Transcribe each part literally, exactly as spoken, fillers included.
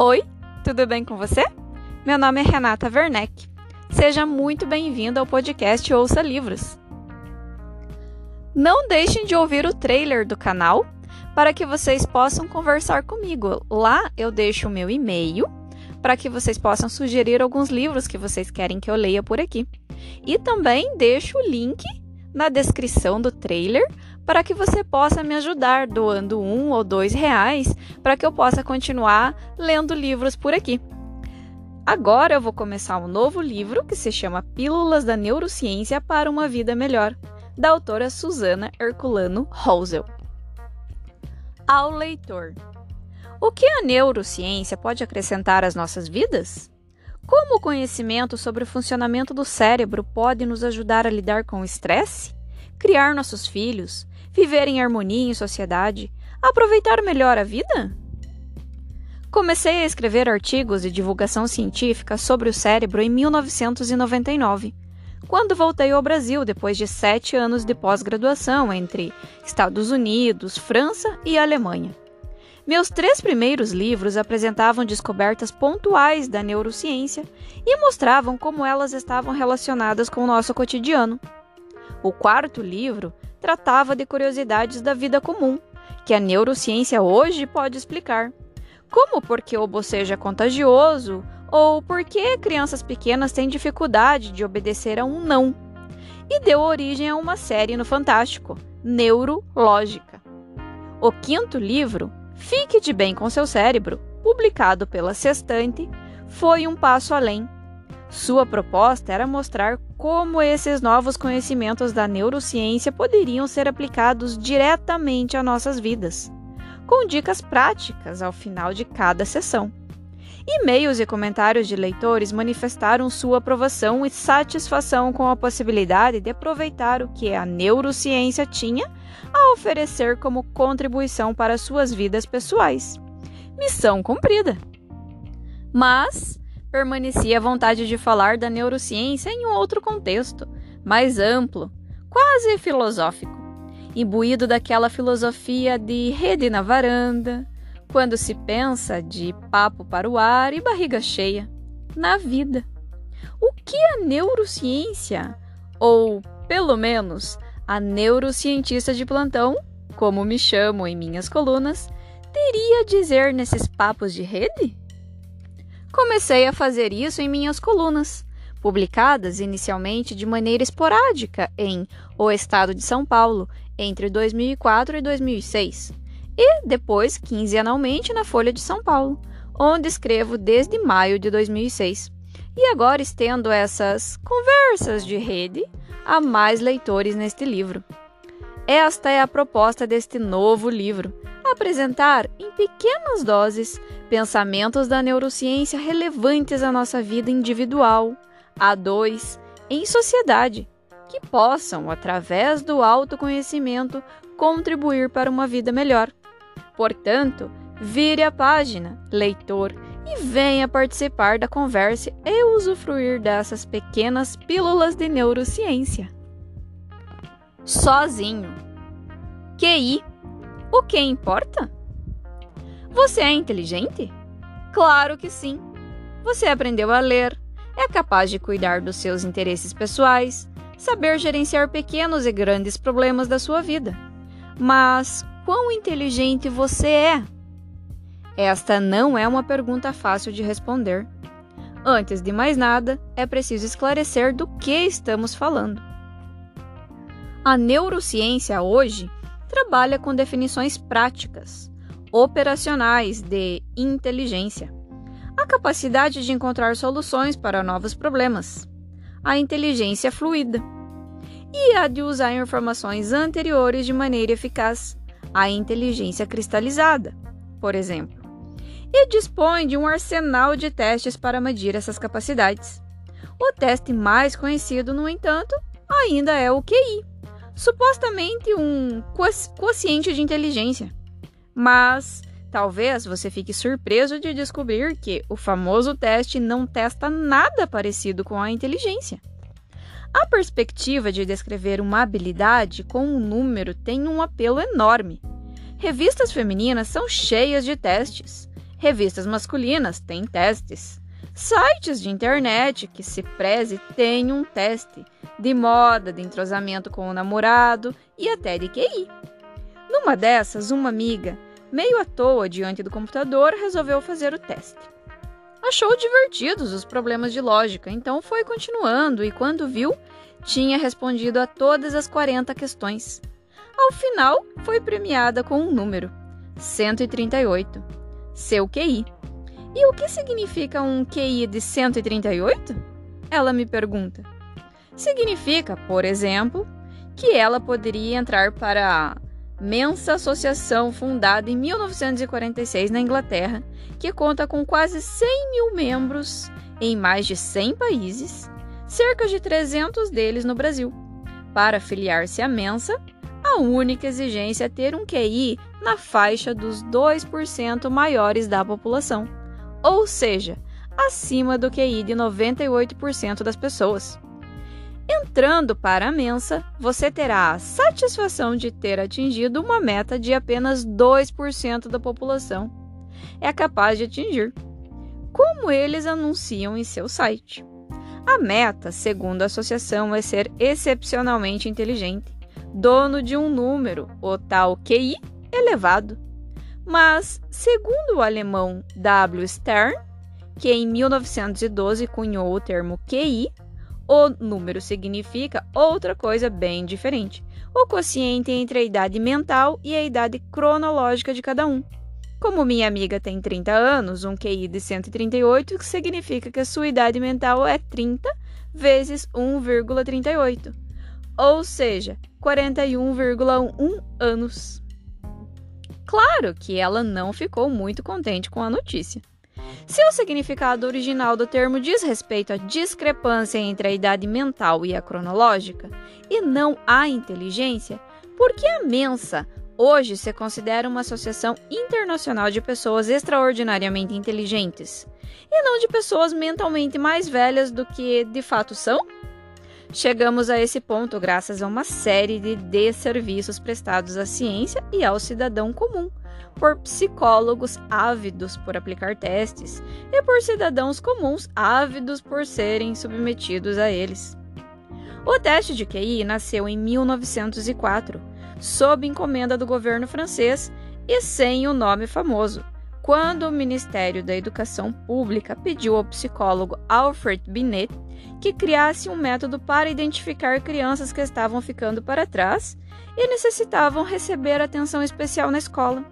Oi, tudo bem com você? Meu nome é Renata Werneck. Seja muito bem-vindo ao podcast Ouça Livros. Não deixem de ouvir o trailer do canal para que vocês possam conversar comigo. Lá eu deixo o meu e-mail para que vocês possam sugerir alguns livros que vocês querem que eu leia por aqui. E também deixo o link na descrição do trailer para que você possa me ajudar doando um ou dois reais para que eu possa continuar lendo livros por aqui. Agora eu vou começar um novo livro que se chama Pílulas da Neurociência para uma Vida Melhor, da autora Susana Herculano Rosel. Ao leitor: o que a neurociência pode acrescentar às nossas vidas? Como o conhecimento sobre o funcionamento do cérebro pode nos ajudar a lidar com o estresse, criar nossos filhos, viver em harmonia em sociedade, aproveitar melhor a vida? Comecei a escrever artigos de divulgação científica sobre o cérebro em mil novecentos e noventa e nove, quando voltei ao Brasil depois de sete anos de pós-graduação entre Estados Unidos, França e Alemanha. Meus três primeiros livros apresentavam descobertas pontuais da neurociência e mostravam como elas estavam relacionadas com o nosso cotidiano. O quarto livro tratava de curiosidades da vida comum, que a neurociência hoje pode explicar, como por que o bocejo é contagioso ou por que crianças pequenas têm dificuldade de obedecer a um não, e deu origem a uma série no Fantástico, Neurológica. O quinto livro, Fique de Bem com Seu Cérebro, publicado pela Sextante, foi um passo além. Sua proposta era mostrar como esses novos conhecimentos da neurociência poderiam ser aplicados diretamente a nossas vidas, com dicas práticas ao final de cada sessão. E-mails e comentários de leitores manifestaram sua aprovação e satisfação com a possibilidade de aproveitar o que a neurociência tinha a oferecer como contribuição para suas vidas pessoais. Missão cumprida! Mas permanecia a vontade de falar da neurociência em um outro contexto, mais amplo, quase filosófico, imbuído daquela filosofia de rede na varanda, quando se pensa de papo para o ar e barriga cheia, na vida. O que a neurociência, ou pelo menos a neurocientista de plantão, como me chamo em minhas colunas, teria a dizer nesses papos de rede? Comecei a fazer isso em minhas colunas, publicadas inicialmente de maneira esporádica em O Estado de São Paulo, entre dois mil e quatro e dois mil e seis, e depois quinzenalmente na Folha de São Paulo, onde escrevo desde maio de dois mil e seis. E agora estendo essas conversas de rede a mais leitores neste livro. Esta é a proposta deste novo livro: apresentar, em pequenas doses, pensamentos da neurociência relevantes à nossa vida individual, a dois, em sociedade, que possam, através do autoconhecimento, contribuir para uma vida melhor. Portanto, vire a página, leitor, e venha participar da conversa e usufruir dessas pequenas pílulas de neurociência. Sozinho. Q I. O que importa? Você é inteligente? Claro que sim. Você aprendeu a ler, é capaz de cuidar dos seus interesses pessoais, saber gerenciar pequenos e grandes problemas da sua vida. Mas quão inteligente você é? Esta não é uma pergunta fácil de responder. Antes de mais nada, é preciso esclarecer do que estamos falando. A neurociência hoje trabalha com definições práticas, operacionais de inteligência, a capacidade de encontrar soluções para novos problemas, a inteligência fluida, e a de usar informações anteriores de maneira eficaz, a inteligência cristalizada, por exemplo, e dispõe de um arsenal de testes para medir essas capacidades. O teste mais conhecido, no entanto, ainda é o Q I, supostamente um quociente de inteligência. Mas talvez você fique surpreso de descobrir que o famoso teste não testa nada parecido com a inteligência. A perspectiva de descrever uma habilidade com um número tem um apelo enorme. Revistas femininas são cheias de testes. Revistas masculinas têm testes. Sites de internet que se preze têm um teste de moda, de entrosamento com o namorado e até de Q I. Numa dessas, uma amiga, meio à toa diante do computador, resolveu fazer o teste. Achou divertidos os problemas de lógica, então foi continuando e quando viu, tinha respondido a todas as quarenta questões. Ao final, foi premiada com um número, cento e trinta e oito, seu Q I. E o que significa um Q I de cento e trinta e oito? Ela me pergunta. Significa, por exemplo, que ela poderia entrar para a Mensa Associação, fundada em mil novecentos e quarenta e seis na Inglaterra, que conta com quase cem mil membros em mais de cem países, cerca de trezentos deles no Brasil. Para filiar-se à Mensa, a única exigência é ter um Q I na faixa dos dois por cento maiores da população, ou seja, acima do Q I de noventa e oito por cento das pessoas. Entrando para a Mensa, você terá a satisfação de ter atingido uma meta de apenas dois por cento da população é capaz de atingir, como eles anunciam em seu site. A meta, segundo a associação, é ser excepcionalmente inteligente, dono de um número, o tal Q I, elevado. Mas, segundo o alemão W. Stern, que em mil novecentos e doze cunhou o termo Q I, o número significa outra coisa bem diferente, o quociente entre a idade mental e a idade cronológica de cada um. Como minha amiga tem trinta anos, um Q I de cento e trinta e oito significa que a sua idade mental é trinta vezes um vírgula trinta e oito, ou seja, quarenta e um vírgula um anos. Claro que ela não ficou muito contente com a notícia. Se o significado original do termo diz respeito à discrepância entre a idade mental e a cronológica, e não à inteligência, por que a Mensa hoje se considera uma associação internacional de pessoas extraordinariamente inteligentes, e não de pessoas mentalmente mais velhas do que de fato são? Chegamos a esse ponto graças a uma série de desserviços prestados à ciência e ao cidadão comum, por psicólogos ávidos por aplicar testes e por cidadãos comuns ávidos por serem submetidos a eles. O teste de Q I nasceu em mil novecentos e quatro, sob encomenda do governo francês e sem o nome famoso, quando o Ministério da Educação Pública pediu ao psicólogo Alfred Binet que criasse um método para identificar crianças que estavam ficando para trás e necessitavam receber atenção especial na escola.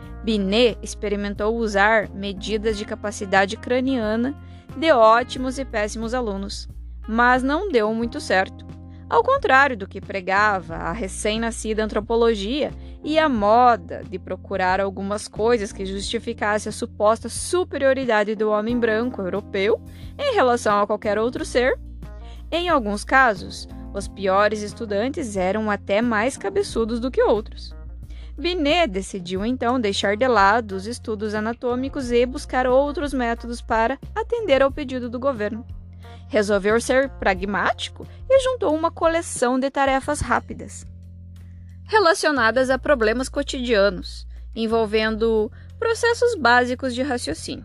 Binet experimentou usar medidas de capacidade craniana de ótimos e péssimos alunos, mas não deu muito certo. Ao contrário do que pregava a recém-nascida antropologia e a moda de procurar algumas coisas que justificassem a suposta superioridade do homem branco europeu em relação a qualquer outro ser, em alguns casos, os piores estudantes eram até mais cabeçudos do que outros. Binet decidiu então deixar de lado os estudos anatômicos e buscar outros métodos para atender ao pedido do governo. Resolveu ser pragmático e juntou uma coleção de tarefas rápidas, relacionadas a problemas cotidianos, envolvendo processos básicos de raciocínio.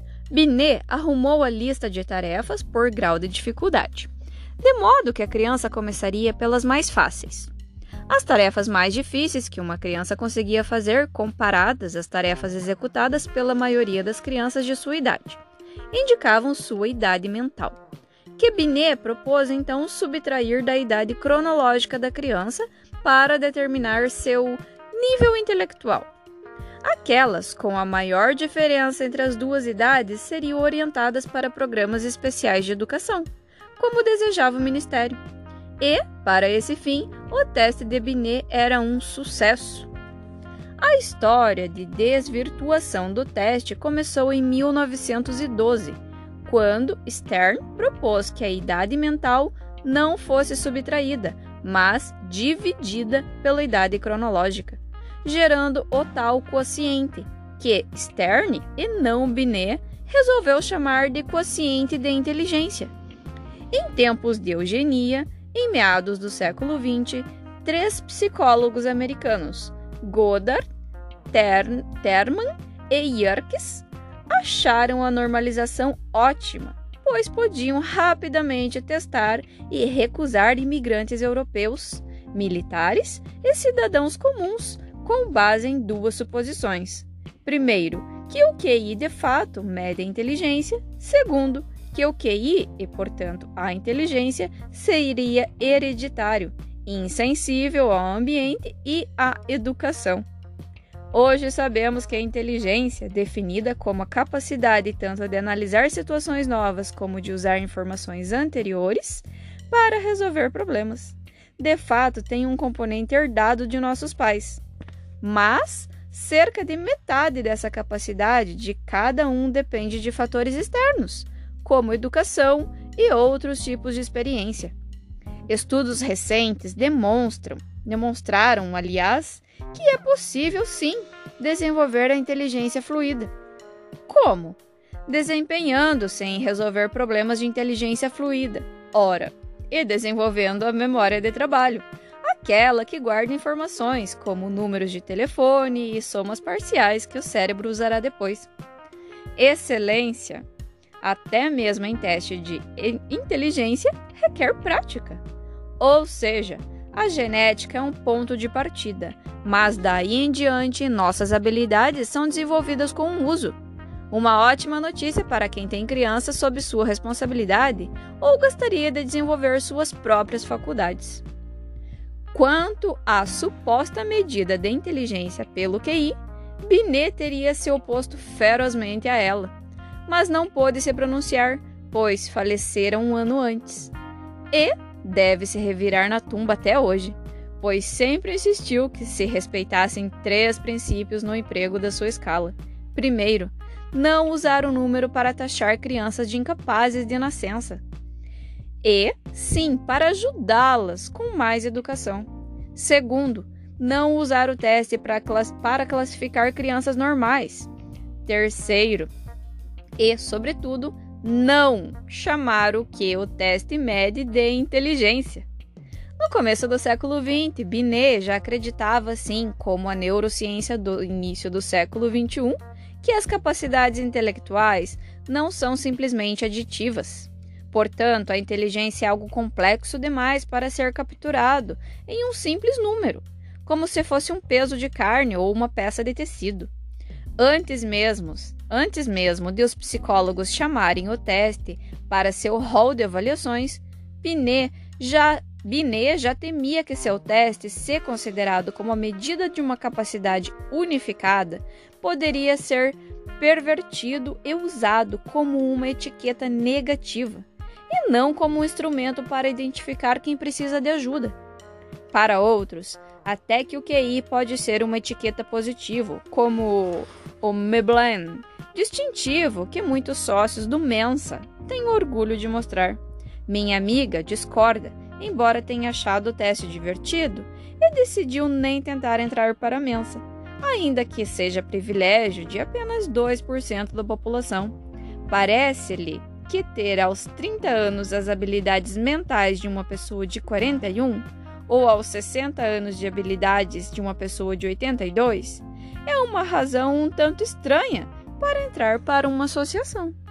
Binet arrumou a lista de tarefas por grau de dificuldade, de modo que a criança começaria pelas mais fáceis. As tarefas mais difíceis que uma criança conseguia fazer, comparadas às tarefas executadas pela maioria das crianças de sua idade, indicavam sua idade mental, que Binet propôs então subtrair da idade cronológica da criança para determinar seu nível intelectual. Aquelas com a maior diferença entre as duas idades seriam orientadas para programas especiais de educação, como desejava o Ministério. E, para esse fim, o teste de Binet era um sucesso. A história de desvirtuação do teste começou em mil novecentos e doze, quando Stern propôs que a idade mental não fosse subtraída, mas dividida pela idade cronológica, gerando o tal quociente, que Stern, e não Binet, resolveu chamar de quociente de inteligência. Em tempos de eugenia, em meados do século vinte, três psicólogos americanos, Goddard, Ter- Terman e Yerkes, acharam a normalização ótima, pois podiam rapidamente testar e recusar imigrantes europeus, militares e cidadãos comuns, com base em duas suposições. Primeiro, que o Q I de fato mede a inteligência. Segundo, que o Q I, e portanto a inteligência, seria hereditário, insensível ao ambiente e à educação. Hoje sabemos que a inteligência, definida como a capacidade tanto de analisar situações novas como de usar informações anteriores para resolver problemas, de fato tem um componente herdado de nossos pais. Mas cerca de metade dessa capacidade de cada um depende de fatores externos, como educação e outros tipos de experiência. Estudos recentes demonstram, demonstraram, aliás, que é possível, sim, desenvolver a inteligência fluida. Como? Desempenhando-se em resolver problemas de inteligência fluida, ora, e desenvolvendo a memória de trabalho, aquela que guarda informações como números de telefone e somas parciais que o cérebro usará depois. Excelência, até mesmo em teste de inteligência, requer prática. Ou seja, a genética é um ponto de partida, mas daí em diante nossas habilidades são desenvolvidas com o uso. Uma ótima notícia para quem tem crianças sob sua responsabilidade ou gostaria de desenvolver suas próprias faculdades. Quanto à suposta medida de inteligência pelo Q I, Binet teria se oposto ferozmente a ela, mas não pôde se pronunciar, pois falecera um ano antes. E deve se revirar na tumba até hoje, pois sempre insistiu que se respeitassem três princípios no emprego da sua escala. Primeiro, não usar o número para taxar crianças de incapazes de nascença. E, sim, para ajudá-las com mais educação. Segundo, não usar o teste para, class- para classificar crianças normais. Terceiro, e, sobretudo, não chamar o que o teste mede de inteligência. No começo do século vinte, Binet já acreditava, assim como a neurociência do início do século vinte e um, que as capacidades intelectuais não são simplesmente aditivas. Portanto, a inteligência é algo complexo demais para ser capturado em um simples número, como se fosse um peso de carne ou uma peça de tecido. Antes mesmo, antes mesmo de os psicólogos chamarem o teste para seu rol de avaliações, Binet já, Binet já temia que seu teste, se considerado como a medida de uma capacidade unificada, poderia ser pervertido e usado como uma etiqueta negativa, e não como um instrumento para identificar quem precisa de ajuda. Para outros, até que o Q I pode ser uma etiqueta positiva, como o Veblen, distintivo que muitos sócios do Mensa têm orgulho de mostrar. Minha amiga discorda, embora tenha achado o teste divertido, e decidiu nem tentar entrar para a Mensa, ainda que seja privilégio de apenas dois por cento da população. Parece-lhe que ter aos trinta anos as habilidades mentais de uma pessoa de quarenta e um, ou aos sessenta anos de habilidades de uma pessoa de oitenta e dois, é uma razão um tanto estranha para entrar para uma associação.